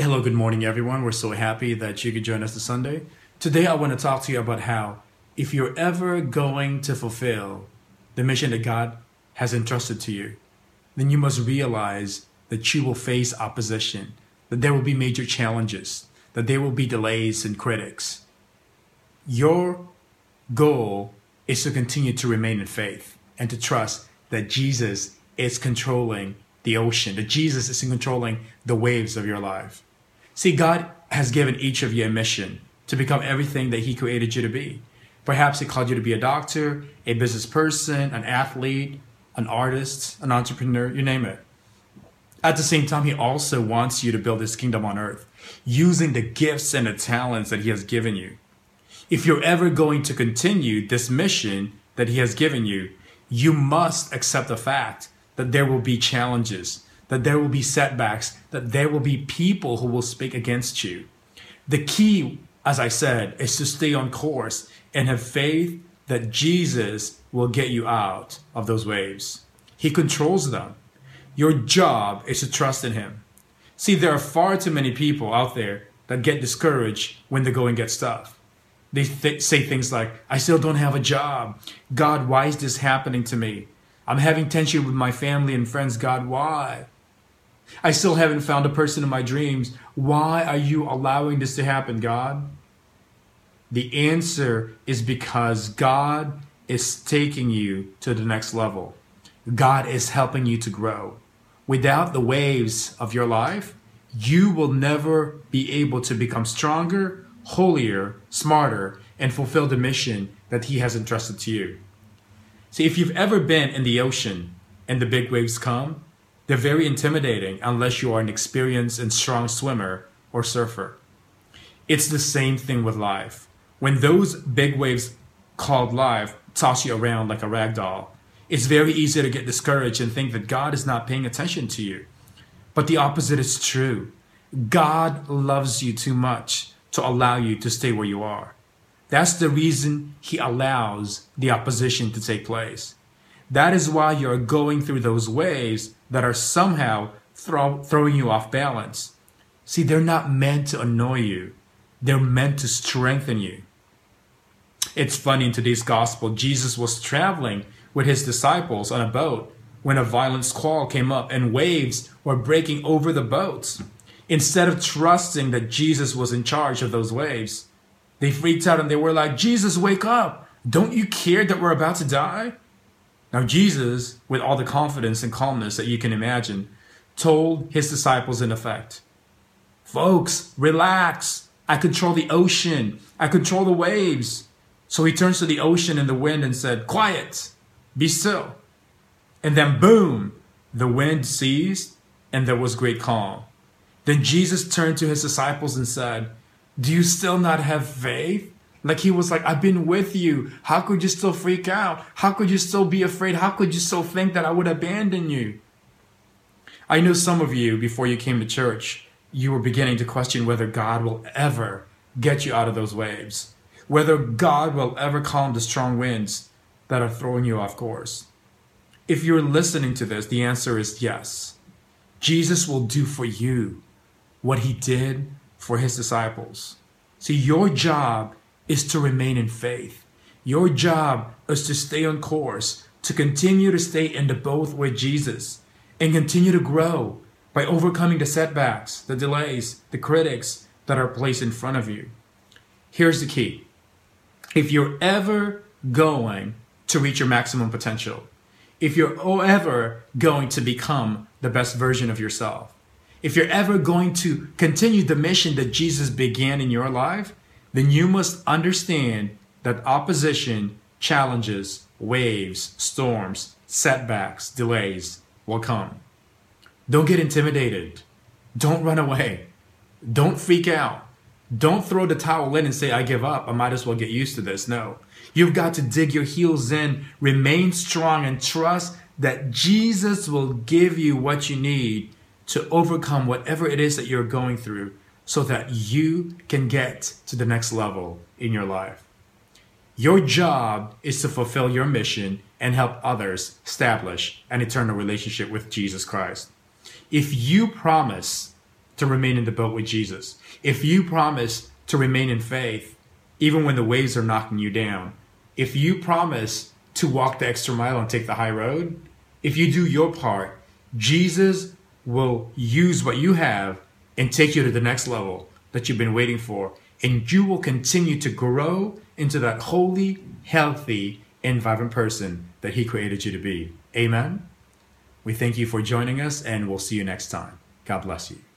Hello, good morning, everyone. We're so happy that you could join us this Sunday. Today, I want to talk to you about how if you're ever going to fulfill the mission that God has entrusted to you, then you must realize that you will face opposition, that there will be major challenges, that there will be delays and critics. Your goal is to continue to remain in faith and to trust that Jesus is controlling the ocean, that Jesus is controlling the waves of your life. See, God has given each of you a mission to become everything that He created you to be. Perhaps He called you to be a doctor, a business person, an athlete, an artist, an entrepreneur, you name it. At the same time, He also wants you to build His kingdom on earth using the gifts and the talents that He has given you. If you're ever going to continue this mission that He has given you, you must accept the fact that there will be challenges, that there will be setbacks, that there will be people who will speak against you. The key, as I said, is to stay on course and have faith that Jesus will get you out of those waves. He controls them. Your job is to trust in Him. See, there are far too many people out there that get discouraged when the going gets tough. They say things like, I still don't have a job. God, why is this happening to me? I'm having tension with my family and friends. God, why? I still haven't found a person in my dreams. Why are you allowing this to happen, God? The answer is because God is taking you to the next level. God is helping you to grow. Without the waves of your life, you will never be able to become stronger, holier, smarter, and fulfill the mission that He has entrusted to you. See, if you've ever been in the ocean and the big waves come, they're very intimidating unless you are an experienced and strong swimmer or surfer. It's the same thing with life. When those big waves called life toss you around like a rag doll, it's very easy to get discouraged and think that God is not paying attention to you. But the opposite is true. God loves you too much to allow you to stay where you are. That's the reason He allows the opposition to take place. That is why you're going through those waves that are somehow throwing you off balance. See, they're not meant to annoy you. They're meant to strengthen you. It's funny, in today's gospel, Jesus was traveling with His disciples on a boat when a violent squall came up and waves were breaking over the boats. Instead of trusting that Jesus was in charge of those waves, they freaked out and they were like, Jesus, wake up. Don't you care that we're about to die? Now Jesus, with all the confidence and calmness that you can imagine, told His disciples in effect, folks, relax. I control the ocean. I control the waves. So He turns to the ocean and the wind and said, quiet, be still. And then boom, the wind ceased and there was great calm. Then Jesus turned to His disciples and said, do you still not have faith? Like He was like, I've been with you. How could you still freak out? How could you still be afraid? How could you still think that I would abandon you? I know some of you, before you came to church, you were beginning to question whether God will ever get you out of those waves, whether God will ever calm the strong winds that are throwing you off course. If you're listening to this, the answer is yes. Jesus will do for you what He did for His disciples. See, your job is to remain in faith. Your job is to stay on course, to continue to stay in the boat with Jesus, and continue to grow by overcoming the setbacks, the delays, the critics that are placed in front of you. Here's the key. If you're ever going to reach your maximum potential, if you're ever going to become the best version of yourself, if you're ever going to continue the mission that Jesus began in your life, then you must understand that opposition, challenges, waves, storms, setbacks, delays will come. Don't get intimidated. Don't run away. Don't freak out. Don't throw the towel in and say, I give up. I might as well get used to this. No. You've got to dig your heels in, remain strong, and trust that Jesus will give you what you need to overcome whatever it is that you're going through so that you can get to the next level in your life. Your job is to fulfill your mission and help others establish an eternal relationship with Jesus Christ. If you promise to remain in the boat with Jesus, if you promise to remain in faith, even when the waves are knocking you down, if you promise to walk the extra mile and take the high road, if you do your part, Jesus will use what you have and take you to the next level that you've been waiting for. And you will continue to grow into that holy, healthy, and vibrant person that he created you to be. Amen. We thank you for joining us, and we'll see you next time. God bless you.